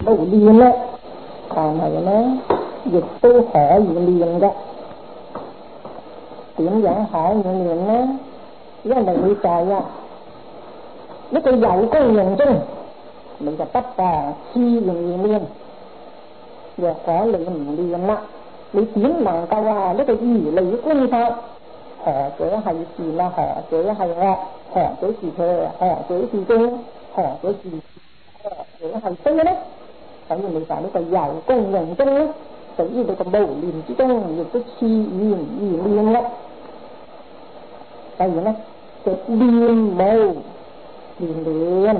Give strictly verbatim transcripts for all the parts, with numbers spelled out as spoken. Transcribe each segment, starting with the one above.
到練咧，但係咧亦都可以練嘅。點樣可以練咧？因為你在啊呢個有功用中，你就不妨自然而練。若果你唔練啦，你點能夠啊呢個如理觀察何者係善啊，何者係惡，何者是邪，何者是正，何者是何者係非咧？所以你在呢個有功用中咧，屬於你個無練之中，亦都自然而練嘅。所以咧，就練無練練。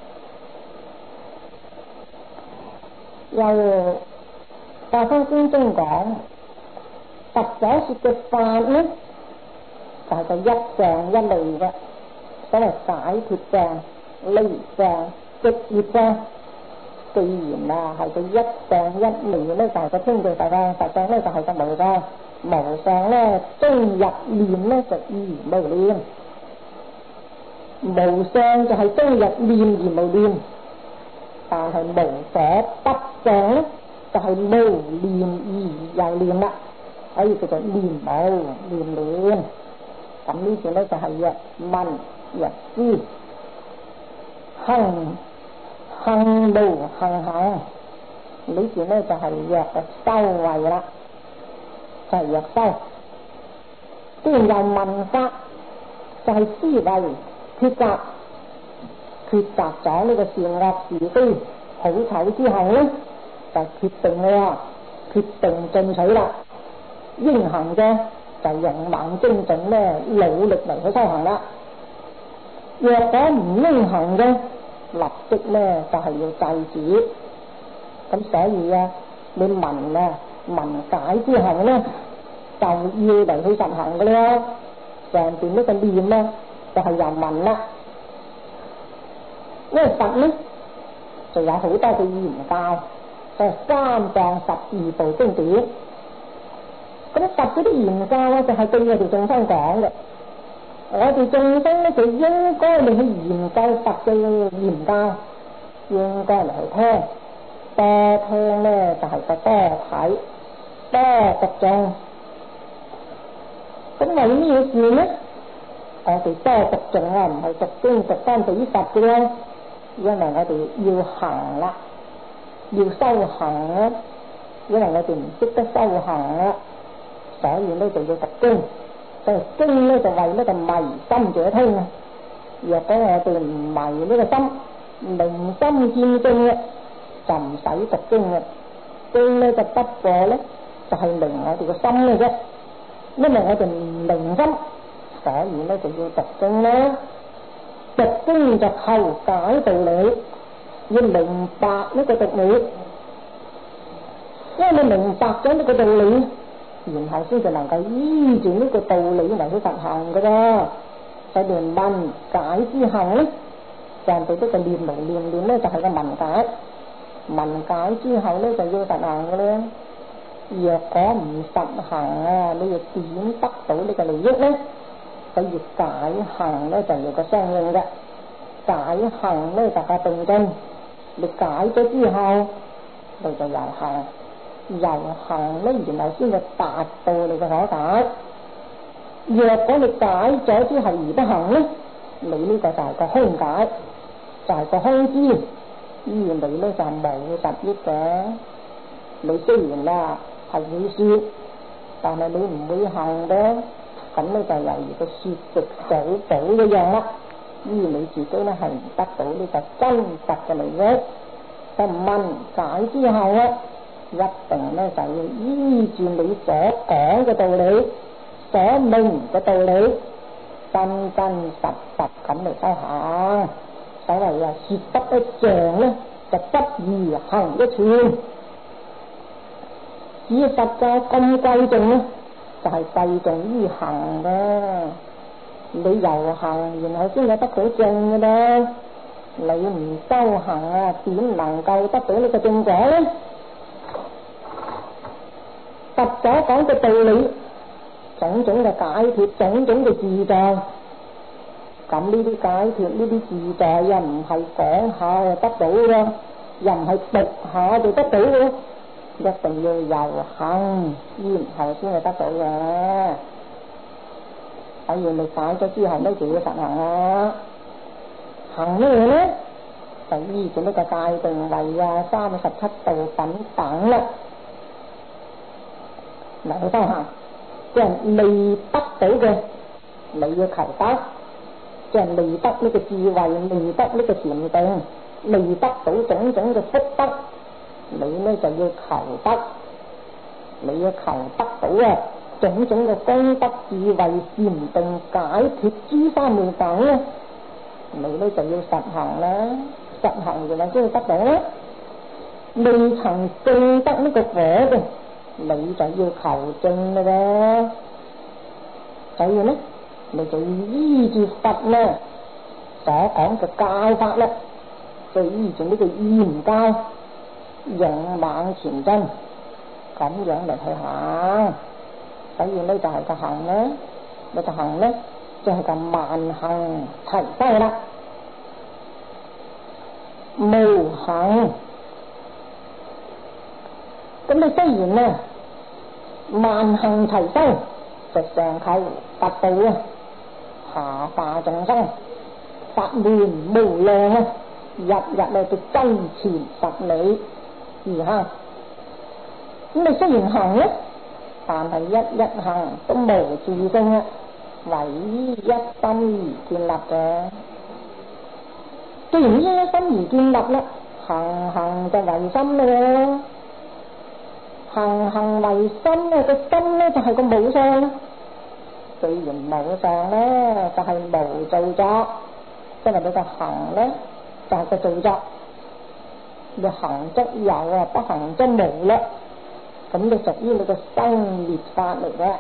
又大方經中講，佛所說嘅法咧，就係個一相一利嘅，所謂解脫相、離相、直業相。既然啊係個一相一利咧，就係個清淨法啦；實相咧就係個無相，無相咧終入念咧就如無念，無相就係終入念而無念，但係無所不相咧就係無念而有念啦，所以叫做念無念念。咁呢處咧就係若聞若知，行行無行行，呢處咧就係若嘅修慧啦，就係若修。既然由聞法就係思維抉擇，抉擇咗呢個善惡是非好醜之後咧，就決定啦，決定進取啦，應行嘅就勇猛精進咧，努力嚟去修行啦。若果唔應行嘅，立即咧就係要制止。咁所以啊，你聞啊聞解之後咧，就要嚟去實行嘅啦。上邊呢個念咧就係由聞啦，因為佛咧就有好多嘅言教，就係三藏十二部經典。咁佛嗰啲言教咧就係對我哋眾生講嘅，我哋眾生咧就應該嚟去研究佛嘅言教，應該嚟去聽，多聽咧就係個多睇，多讀誦。咁為咩事咧？我哋多讀誦啊，唔係讀經讀翻俾佛嘅啦，因為我哋要行啦，要修行啦，因為我哋唔識得修行啦，所以咧就要讀經。所以經咧就為呢個迷心者聽啊。若果我哋唔迷呢個心，明心見性嘅，就唔使讀經嘅。經咧就不過咧就係明我哋個心嘅啫。因為我哋唔明心，所以咧就要讀經啦。讀經就求解道理，要明白呢個道理。因為你明白咗呢個道理，然後先至能夠依住呢個道理嚟去實行噶啦。所以聞解之後咧，上到呢個念無念念咧就係個聞解，聞解之後咧就要實行噶啦。若果唔實行啊，你又點得到呢個利益咧？所以解行咧就要個相應嘅，解行咧就係定根。你解咗之後，你就由行，由行咧然後先至達到你嘅可解。若果你解咗之後而不行咧，你呢個就係個空解，就係個空知，依然你咧就係冇實益嘅。你雖然啦係會說，但係你唔會行嘅，咁咧就猶如個說食早早一樣啦。依你自己咧係唔得到呢個真實嘅利益。就聞解之後咧，一定咧就要依住你所講嘅道理，所明嘅道理，真真實實咁嚟修行。所謂啊，說得一丈咧，就不如行一寸。至於佛教咁貴重咧，就係貴重於行嘅。你由行，然後先有得到正嘅啦。你唔修行啊，點能夠得到呢個正果咧？佛所講嘅道理，種種嘅解脫，種種嘅自在。咁呢啲解脫，呢啲自在啊，唔係講下就得到嘅， 又唔係讀下就得到嘅，一定要由行然後先係得到嘅。所以你解咗之後咧就要實行啦。行咩咧？就依住呢個界定位啊、三十七道品等啦，嚟去修行。即係未得到嘅，你要求得；即係未得呢個智慧，未得呢個禪定，未得到種種嘅福德，你呢就要求得。你要求得到啊，種種嘅功德、智慧、禪定、解脫諸三昧等咧，你呢就要實行啦。實行然後先會得到啦。未曾證得呢個果嘅，你就要求證嘅喎。所以呢，你就要依住佛咧所講嘅教法咧，就依住呢個嚴教勇猛前進咁樣嚟去行。所以呢就係個行咧，你個行咧就係個萬行齊修啦。無行，咁你雖然咧萬行齊修，就上求佛道啊，下化眾生，法門無量啊，日日咧就周全十里而行。咁你雖然行咧，但係一一行都無自性啊，唯依一心而建立嘅。既然依一心而建立啦，行行就為心啦。行行為心咧，個心咧就係個無相啦。既然無相咧，就係無造作，即係你個行咧就係個造作。你行則有啊，不行則無啦。咁就屬於你個生滅法嚟嘅。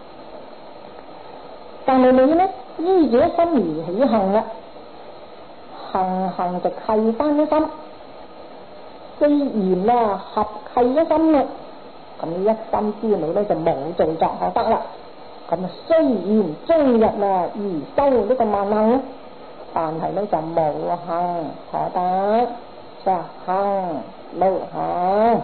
但係你咧依住一心而起行啦，行行就契翻一心。既然啊合契一心啦，咁一心之理咧就冇造作可得啦。咁啊雖然終日啊而修呢個萬行，但係咧就無行可得，即係行無行。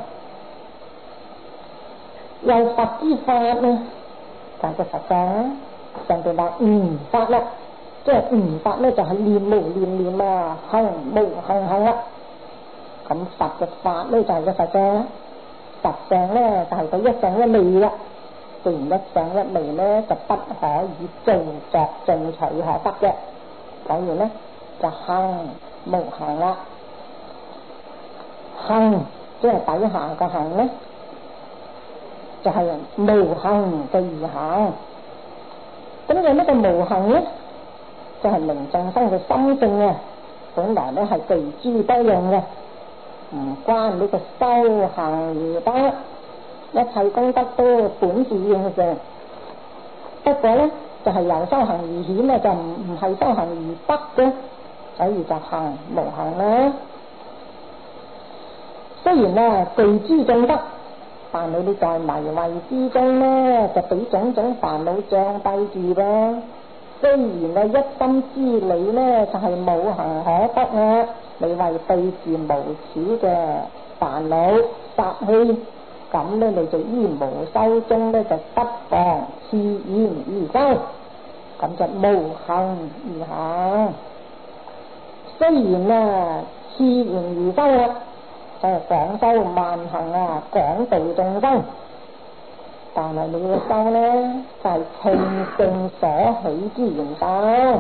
有佛之法咧，就係個佛像，上邊話悟法啦，即係悟法咧就係念無念念啊，行無行行啦。咁佛嘅法咧就係個佛像，佛像咧就係佢一相一味啦。既然一相一味咧，就不可以造作進取可得嘅，所以咧就行無行啦。行即係底下個行咧，就係無行嘅而行。咁有乜嘅無行咧？就係明眾生嘅心性啊，本來咧係具諸多用嘅，唔關呢個修行而得。一切功德都本自應性，不過咧就係、是、由修行而顯啊，就唔唔係修行而得嘅，所以就行無行啦。雖然啊具諸眾德，但係你在迷惑之中咧，就俾種種煩惱障蔽住啦。雖然啊一心之理咧就係、是、冇行可得啊，你為對治無始嘅煩惱殺氣。咁咧你就依無修中咧就不妨次言而修，咁就無行而行。雖然啊次言而修啦，就係廣修萬行啊，廣度眾生，但係你嘅修咧就係清淨所起之言修。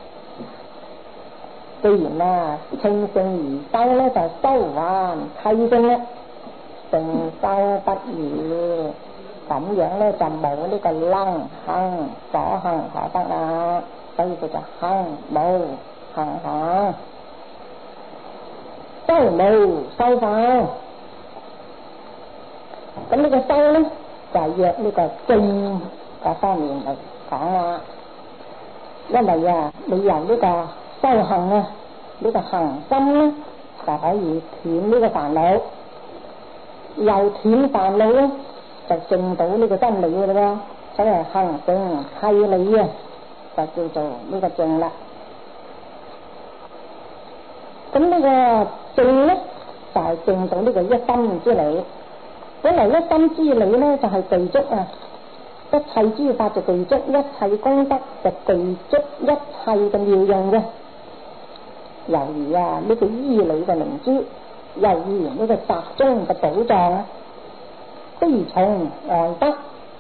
既然啊清淨而修咧，就修還契聖咧。正修不如，咁樣咧就冇呢個能行所行可得啦，所以佢就行無行行，修無修法。咁呢個修咧就係約呢個正嗰方面嚟講啦。因為啊，你由呢個修行啊，呢、呢個行心咧就可以斷呢個煩惱。又斷煩惱咧，就證到呢個真理嘅啦。所以行正契理啊，就叫做呢個正啦。咁呢個正咧，就係證到呢個一心之理。本來一心之理呢，就係具足啊，一切諸法就具足，一切功德就具足一切嘅妙用嘅。猶如啊呢個依理嘅明珠，猶如呢個集中嘅寶藏啊，非從外得。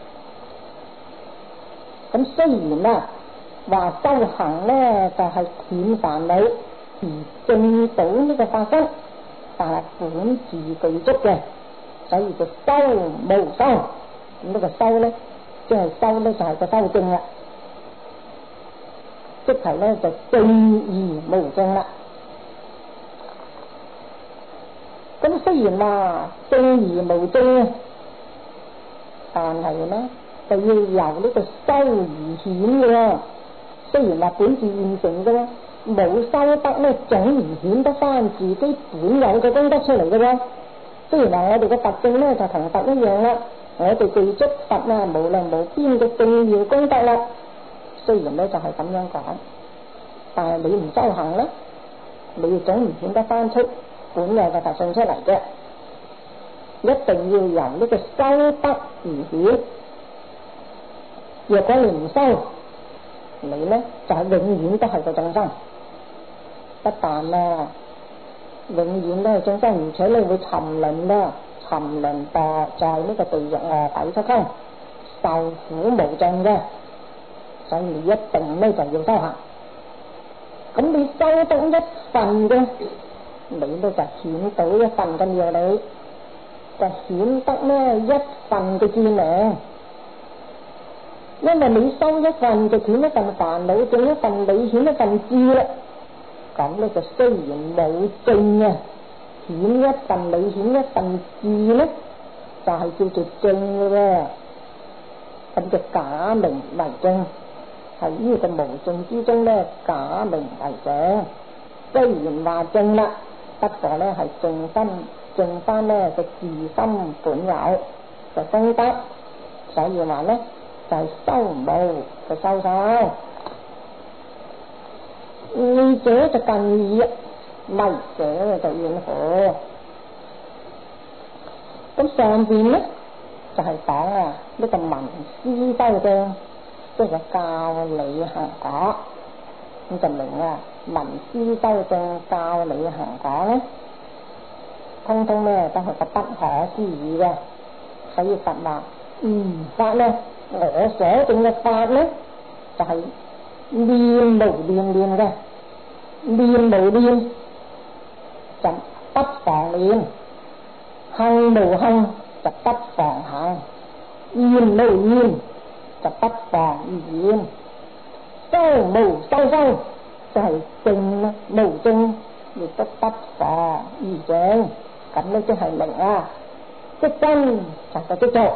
咁雖然啊話修行呢就係斷煩惱而證到呢個法身，但係本自具足嘅，所以就修無修。咁呢個修呢，即係修呢就係個修證啦，即係呢就證而無證啦。咁雖然話證而無證，但係呢就要由呢個修而顯嘅。雖然話本自現成嘅，冇修得呢總而顯得翻自己本有嘅功德出嚟嘅喎。雖然話我哋嘅佛證呢就同佛一樣啦，我哋具足佛啊無量無邊嘅聖妙功德啦。雖然呢就係咁樣講，但係你唔修行呢，你總唔顯得翻出本有嘅佛性出嚟嘅。一定要由呢個修德而顯。若果你唔修，你呢就係永遠都係個眾生，不但啦，永遠都係眾生，而且你會沉淪啦，沉淪墮在呢個地獄餓鬼七坑，受苦無盡嘅。所以你一定呢就要修行。咁你修得一份嘅，你呢就顯到一份嘅妙理，就顯得呢一份嘅智明。因為你修一份就顯一份煩惱，證一份理，顯一份智啦。咁呢就雖然冇證啊，顯一份理，顯一份智呢，就係、是、叫做證嘅喎。咁就假名為證，係呢個無證之中呢，假名為證。雖然話證啦，不過呢係證心，證翻呢個自心本有就功德，所以話呢就係修無就修修，利者就近義，迷者就遠火。咁上邊呢就係講啊呢個聞思修證，即係教理行果。咁就明啊，聞思修證教理行果呢，通通呢都係個不可思議嘅。所以佛話嗯法呢，我所證嘅法呢，就係、是、念無念念嘅，念無念就不妨念，行無行就不妨行，言無言就不妨言，修無修修就係證啦，無證亦都不妨而證。咁呢即係明啊，即真就係即做。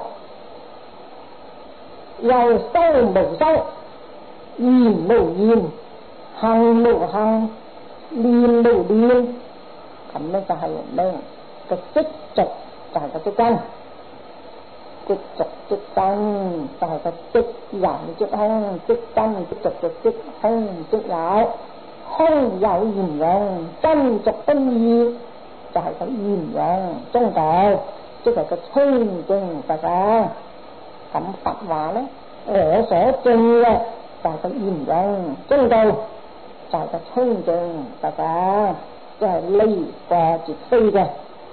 又修無修，言無言，行無行，念無念，咁呢就係明個即俗就係個即真，即俗即真就係個即有即空，即真即俗就即空即有，空有言用，真俗不異，就係個言用中道，即係個清淨佛法。咁佛話呢，我所證嘅就係個言用中道，就係個清淨佛法，即係離過絕非嘅。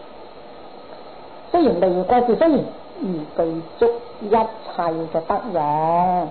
雖然離過絕非，而具足一切嘅德用。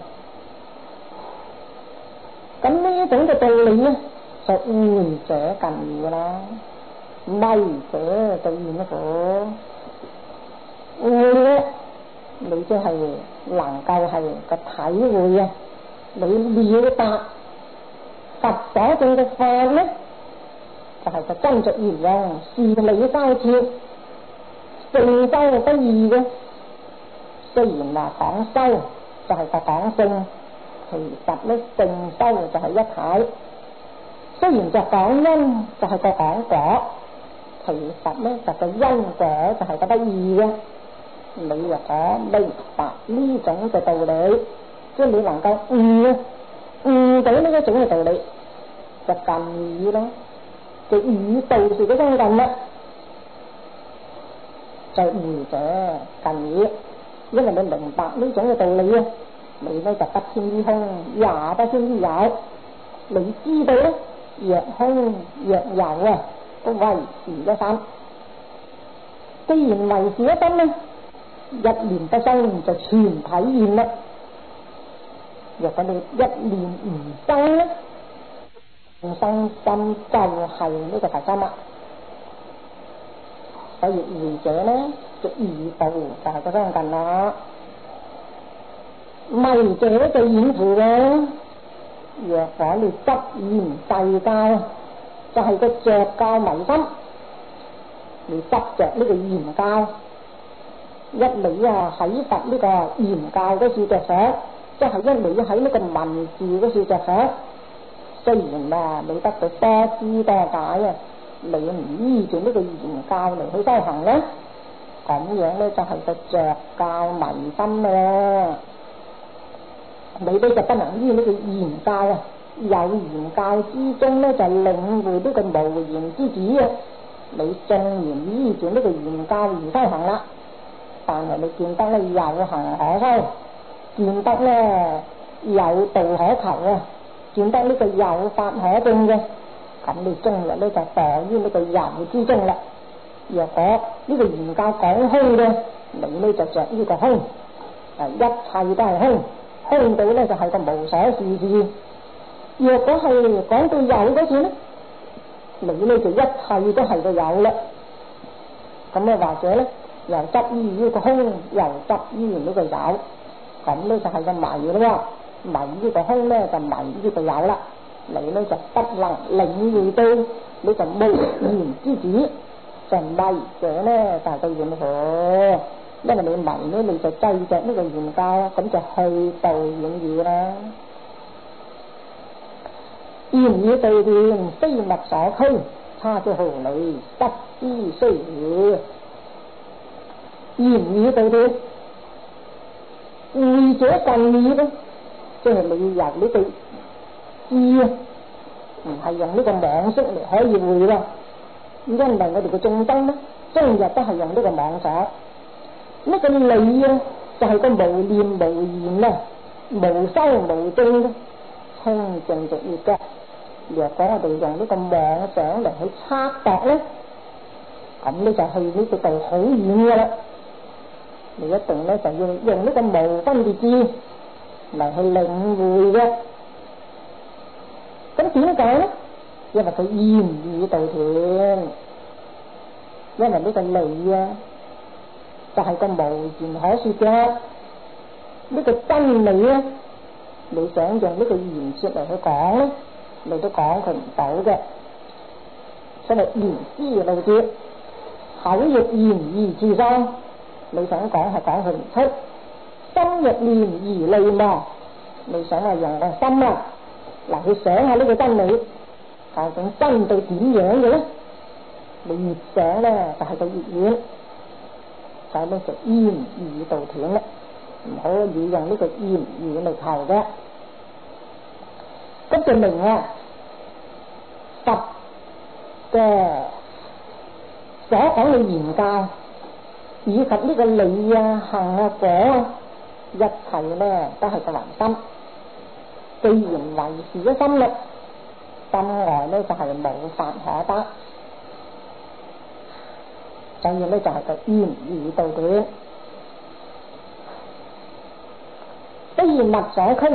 咁呢種嘅道理呢，就會者近義啦，迷者就遠咗。會呢，你即係能夠係個體會啊，你了達佛所證嘅法呢，就係、是、個真俗言用，事理交切，聖修不異嘅。雖然話講修就係個講聖，其實呢聖修就係一體。雖然就講因就係個講果，其實呢就個因果就係個不異嘅。你若果明白呢種嘅道理，即係你能夠悟悟到呢一種嘅道理，就近義咯，就與道士嘅相近啦。咁佛話呢，我所證嘅法呢，就係、是、 就愚者近矣。因為你明白呢種嘅道理啊，你呢就不偏於空，也不偏於有。你知道咧，若空若有啊，都為是一心。既然為是一心咧，一念不生就全體現啦。若果你一念唔生咧，生心就係呢個佛心啦。所以愚者咧嘅義道就係個相近啦。迷者就掩護嘅。若果你執言誓教，就係、是、個着教迷心。你執着呢個言教，一味啊喺佛呢個言教嗰處着想，即係一味喺呢個文字嗰處着想。雖然啊你得到多知多解啊，你唔依住呢個言教嚟去修行咧，咁樣咧就係個着教迷心啦。你呢就不能依呢個言教啊，有言教之中咧就領會呢個無言之旨啊。你縱然依住呢個言教而修行啦，但係你見得咧有行可修，見得咧有道可求啊，見得呢個有法可證嘅，咁你終日咧就墮於呢個有之中啦。若果呢個言教講空嘅，你呢就着呢個空，誒一切都係空，空到咧就係個無所事事。若果係講到有嗰處咧，你呢就一切都係個有啦。咁咧或者咧又執於呢個空，又執於呢個有，咁咧就係個迷咯。迷呢個空咧就迷呢個有啦。你呢就不能領會到呢個無言之旨，就迷者咧就係個掩護。因為你迷呢，你就執着呢個言教，咁就去道遠矣啦。言語對斷，非物所拘，差之毫厘，不知雖矣。言語對斷，會者近矣咧，即係你由呢個知啊，唔係用呢個妄識嚟可以會咯。因為我哋嘅眾生咧，終日都係用呢個妄想。呢、這個理啊，就係、是、個無念無言啊，無修無證嘅清淨直熱嘅。若果我哋用呢個妄想嚟去測度咧，咁呢就去呢個道好遠噶啦。你一定咧就要用呢個無分別智嚟去領會嘅。咁點解咧？因為佢言語道斷，因為呢個理啊，就係、是、個無言可說嘅。呢、這個真理咧，你想用呢個言說嚟去講咧，你都講佢唔到嘅。所以言之路絕，口亦言而自喪。你想講係講佢唔出，心亦念而利忘。你想係用個心啊嚟去想下呢個真理，究竟真到點樣嘅咧？你越想咧就係佢越遠，所以咧就言語道斷啦，唔可以用呢個言語嚟求嘅。咁證明啊，佛嘅所講嘅言教，以及呢個理啊、行啊、果啊，一切咧都係個唯心。既然為是一心啦，心外咧就係、是、冇法可得，所以咧就係、是、個言語道斷。非物所拘，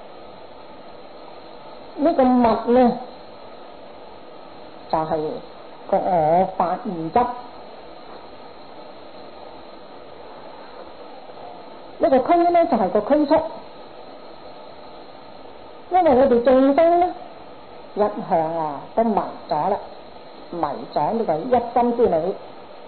呢、這個物咧就係、是、個我法二執。呢個拘咧就係、是、個拘束，因為我哋眾生咧一向啊都迷咗啦，迷咗呢個一心之理，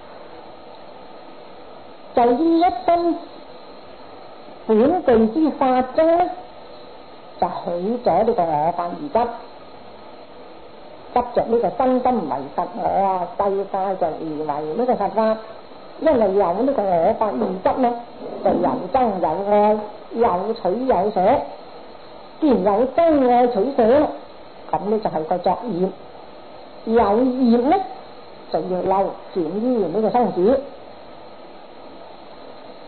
就依一心本具之法中咧，就起咗呢個我法而執，執着呢個身心為實我啊，世界就以為呢個實法。因為有呢個我法而執咧，就有憎有愛，有取有捨。既然有憎愛取捨，咁呢就係個作業。有業咧，就要流轉於呢個生死。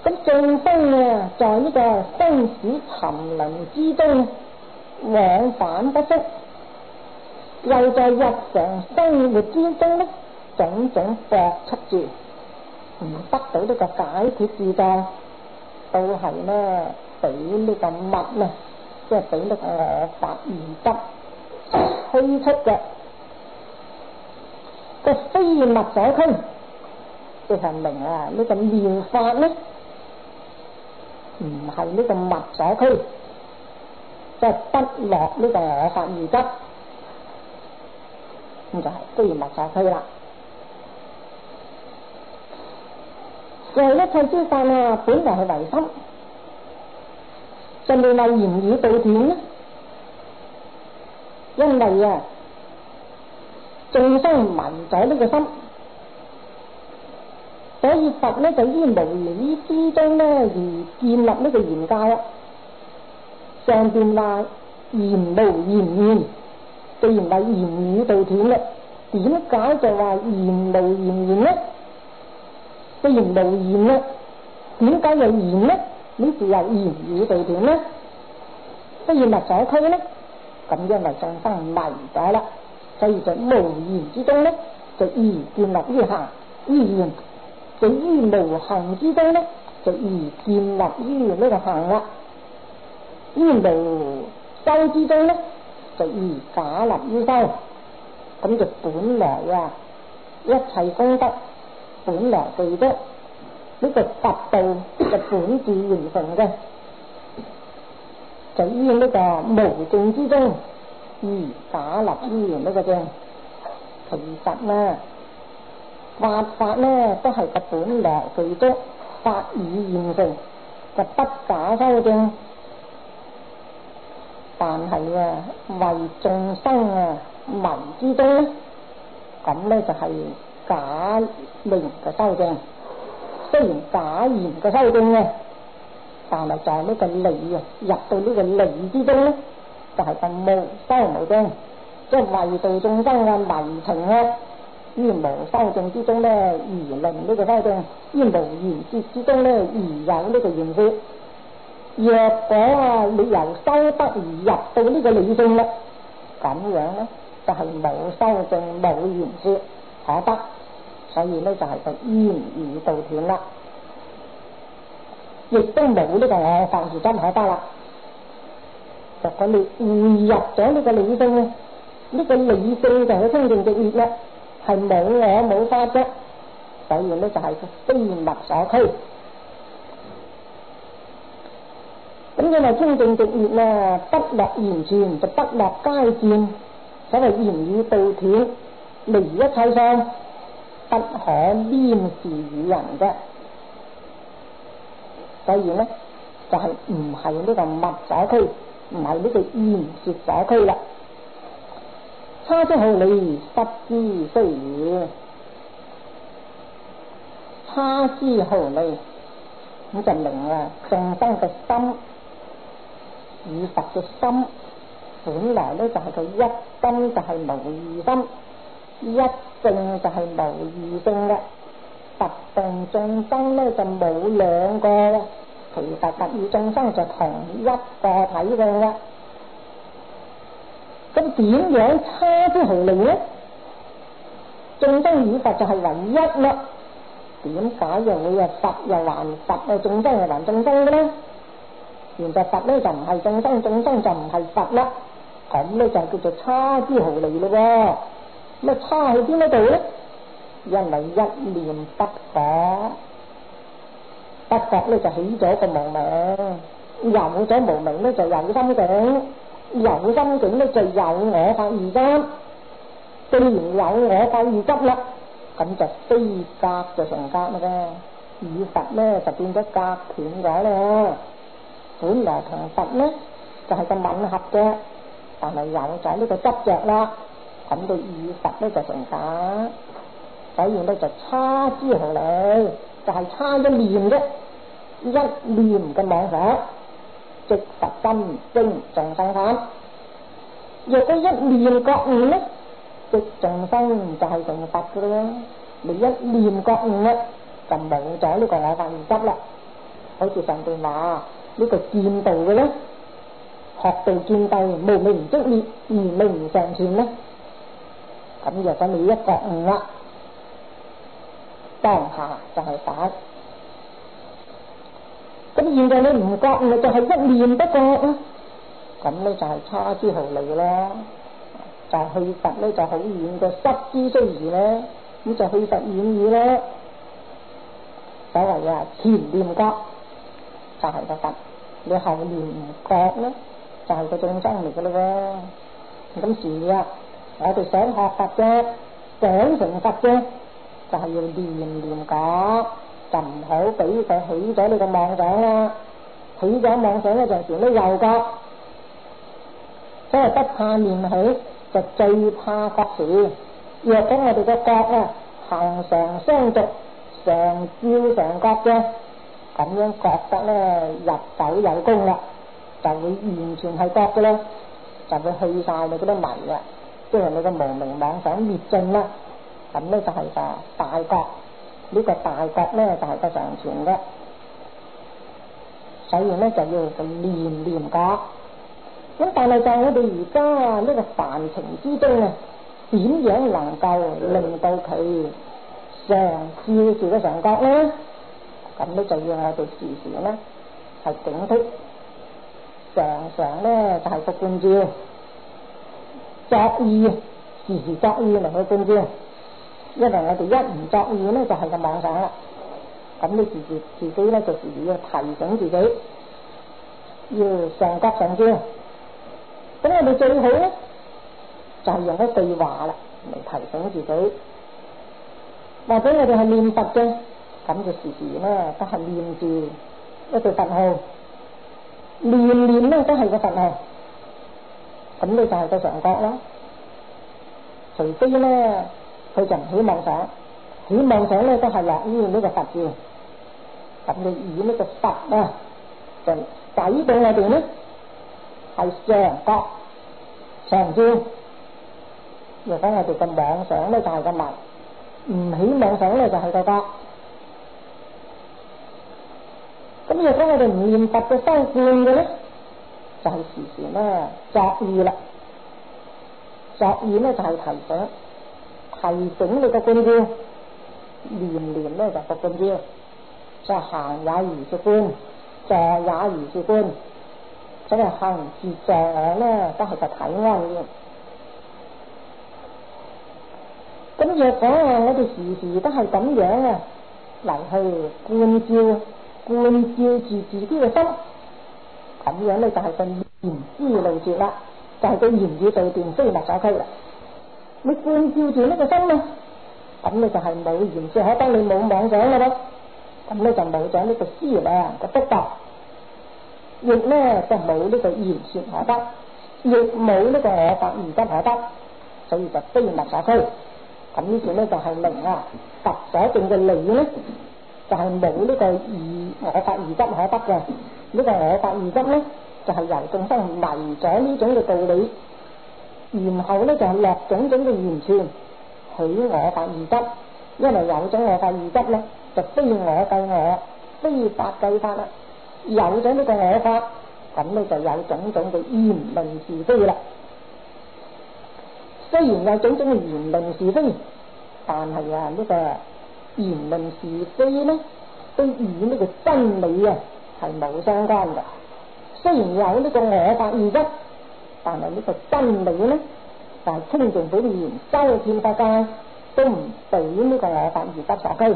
咁眾生啊，在呢個生死沉淪之中往返不息，又在日常生活之中呢，種種搏出住，唔得到呢個解決自在，都係呢俾呢個物啊，即係俾呢個我法而執推出嘅，個非物所驅，即係明啊呢個妙法呢，唔係呢個物所驅，即係不落呢個我法而執，咁就係非物所驅啦。就係一切諸法啊，本來係唯心，就未能言語道斷呢，因為啊眾生迷咗呢個心，所以佛呢就於無言之中呢而建立呢個言教啦。上邊話言無言言，既然係言語道斷啦，點解就話言無言言呢？既然無言啦，點解又言呢？呢是由言語道斷呢？非物所驅呢？咁因為眾生迷咗啦，所以就無言之中呢，就宜建立於行於言；就於無行之中呢，就宜建立於呢個行啦；於無修之中呢，就宜假立於修。咁就本來啊，一切功德本來具足，呢個佛道就本自完成嘅，就於呢個無證之中而假立於呢個證。其實呢，法法呢都係個本來具足，法已完成，就不假修證。但係啊，為眾生啊迷之中呢，咁呢就係、是。假名嘅修正，雖然假言嘅修正嘅，但係在呢個理啊，入到呢個理之中咧，就係、是、個無修無證，即係為度眾生嘅迷情咧，於無修證之中咧而令呢個修正，於無言說之中咧而有呢個言說。若果啊你由修德而入到呢個理性啦，咁樣咧就係、是、冇修證冇言說可得。所以呢，就係個言語道斷啦，亦都冇呢個我法而執可得啦。就講你匯入咗呢個理性啊，呢、這個理性就係清淨直滅啦，係冇我冇法啫。所以呢，就係個非物所驅。咁因為清淨直滅啊，不落言傳，就不落階漸，所謂言語道斷，離一切相。不可黏視與人嘅，所以呢，就係唔係呢個物所驅，唔係呢個言說所驅啦。差之毫厘，失之須臾。差之毫厘，咁就明啊，眾生嘅心與佛嘅心，本來呢就係佢一心就係無二心。一性就係無二性嘅，佛同眾生呢就冇兩個嘅，其實佛與眾生就同一個體嘅。咁點樣差之毫厘呢？眾生與佛就係唯一啦，點解又會啊佛又還佛啊，眾生又還眾生嘅呢？原來佛呢就唔係眾生，眾生就唔係佛啦，咁呢就叫做差之毫厘咯喎。咁差喺邊一度咧？因為一念不覺，不覺咧就起咗個無明，有咗無明咧就有心境，有心境咧就有我法二執。既然有我法二執啦，咁就非隔就成隔啦，與佛咧就變咗隔斷咗啦。本來同佛咧就係、是、個吻合嘅，但係有咗呢個執着啦。咁到與佛咧就成假，所以咧就差之毫厘，就係、是、差一念啫，一念嘅妄想，即佛心證眾生法。若果一念覺悟咧，即眾生就係成佛嘅啦。你一念覺悟咧，就冇咗呢個我法而執啦。 好似上邊話呢個見道嘅咧，學道見諦，無明唔熄滅，而明唔常存咧，咁就咁你一覺悟啦，當下就係法。咁現在你唔覺悟，就係一念不覺啊，咁咧就係差之毫厘啦，就係去佛咧就好遠嘅，失之雖然咧，咁就去佛遠矣啦。所謂啊，前念覺就係個佛，你後念唔覺咧，就係個眾生嚟嘅咯喎。咁時啊，我哋想學佛啫，想成佛啫，就係要念念覺，就唔好俾佢起咗你個妄想啦。起咗妄想咧，就時咧又覺，所謂不怕念起，就最怕覺時。若果我哋個覺啊，恆常相續，常照常覺嘅，咁樣覺得咧入手有功啦，就會完全係覺嘅啦，就會去晒你嗰啲迷啊，即係你個無明妄想滅盡啦。咁咧就係個大覺，呢、這個大覺咧就係個常存嘅，所以咧就要去念念覺。咁但係就我哋而家呢個凡情之中啊，點樣能夠令到佢常照住個常覺咧？咁咧就要我哋時時咧係警惕，常常咧就係個觀照，作意時時作意嚟去觀照。因為我哋一唔作意咧，就係個妄想啦。咁你自己自己咧就時時要提醒自己，要常覺常照。咁我哋最好咧就係用嗰句話啦嚟提醒自己，或者我哋係念佛嘅，咁就時時咧都係念住一句佛號，念念咧都係個佛號，咁你就係個常覺啦。除非咧佢就唔起妄想，起妄想咧都係落於呢個佛字，咁你以呢個佛啊就使到我哋咧係常覺常照。若果我哋嘅妄想咧就係個迷，唔起妄想咧就係個覺。咁若果我哋唔念佛嘅修觀嘅咧，就係、是、時時咧作意啦，作意咧就係提醒，提醒你個觀照，念念咧就個觀照，即係行也如是觀，坐也如是觀，即係行住坐臥咧都係個體安嘅。咁若果啊，我哋時時都係咁樣啊嚟去觀照，觀照住自己嘅心，咁樣咧就係個言之路絕啦，就係、是、個言語道斷非物所拘啦。你觀照住呢個心啊，咁你就係冇言說可得，你冇妄想啦咯，咁你就冇咗呢個思量個觸覺，亦咧就冇呢個言說可得，亦冇呢個我法二執可得，所以就非物所拘。咁於是咧就係明啊，佛所證嘅理咧，就係冇呢個二我法二執可得嘅。呢、這個我法二執咧，就係、是、由眾生迷咗呢種嘅道理，然後咧就係落種種嘅言傳，許我法二執。因為有咗我法二執咧，就非我計我，非法計法啦。有咗呢個我法，咁咧就有種種嘅言論是非啦。雖然有種種嘅言論是非，但係啊呢個言論是非咧，都與呢個真理啊係冇相干嘅。雖然有呢個我法二執，但係呢個真理咧，就係清淨本然周遍法界，都唔俾呢個我法二執所拘。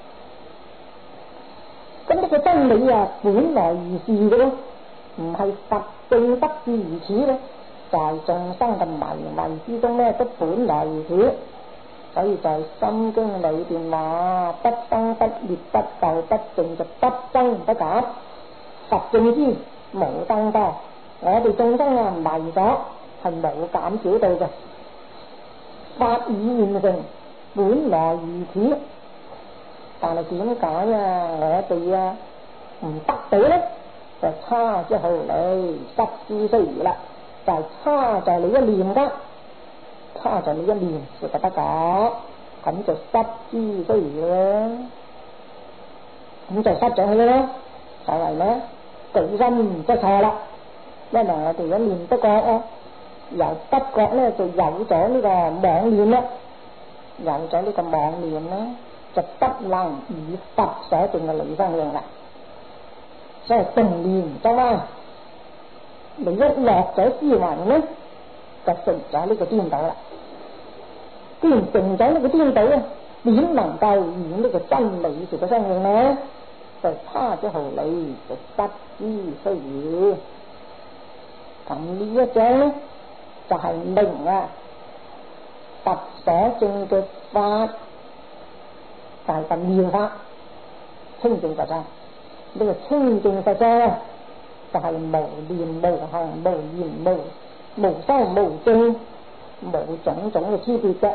咁呢個真理啊，本來如是嘅咯，唔係佛正不是如此嘅。在眾生嘅迷迷之中咧，都本來如此，所以在心經裏邊話不生不滅不垢不淨，就不增不減，佛正之無增多。我哋眾生啊迷咗係冇減少到嘅，法已現成，本來如此。但係點解啊我哋啊唔得到咧？就差之毫厘，失之雖然啦。就係差在你一念得，差在你一念就得咗，咁就失之雖然啦，咁就失咗佢啦。 所謂咧舉心即錯啦，因為我哋一念不覺啊，由不覺咧就有咗呢個妄念啦，有咗呢個妄念咧，就不能以佛所證嘅理相應啦。所以定念唔得啦，你一落咗思維咧，就成咗呢個顛倒啦。既然成咗呢個顛倒啊，點能夠以呢個真理做嘅相應呢？就差咗毫厘，就不知非矣。咁呢一章咧，就係、是、明啊佛所證嘅法，就係、是、個妙法，清淨實相。呢、這個清淨實相就係、是、無念無行無言無無修無證，冇種種嘅區別嘅。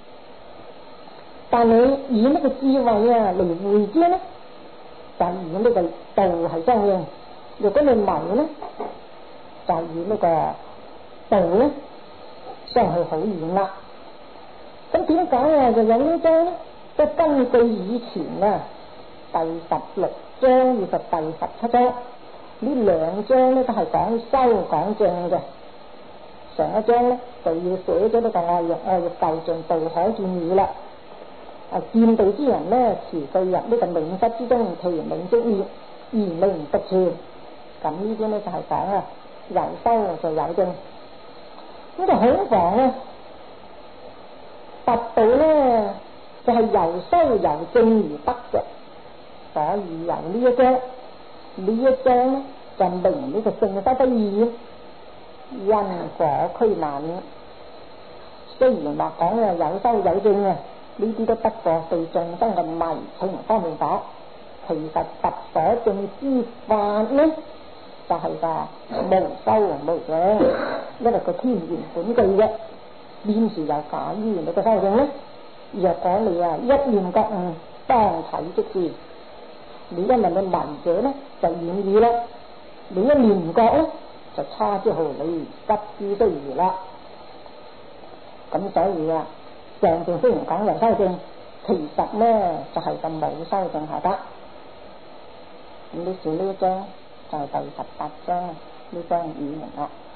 但你以呢個智慧啊嚟會知咧，就以呢個道係相應；如果你迷咧，就以呢個道咧相去好遠啦。咁點解啊？就有呢章咧，都根據以前啊第十六章以及第十七章呢兩章咧，都係講修講證嘅。上一章咧就要寫咗呢個愛欲愛欲究竟道可見矣啦。啊，見道之人咧，遲進入呢個冥室之中，其冥即滅，而名獨存。咁呢啲咧就係講啊，由修就有證。咁就恐防咧，佛道咧就係、是、由修由證而得嘅，所以由呢一章呢一章咧就明呢個聖德不二，因果俱難。雖然話講啊有修有證啊，呢啲都不過對眾生嘅迷取唔方便講。其實佛所證之法呢，就係、是、個無修無證，因為個天然本具嘅，邊時又假於你個修證呢？若果你啊一念覺悟，當體即是，你因為你迷者呢，就遠矣啦。你一念唔覺咧，就差之毫厘，不知非矣啦。咁所以啊，上邊雖然講有修證，其實呢就係、是、個冇修證下得。咁呢次呢一章就係第十八章呢章語言啦。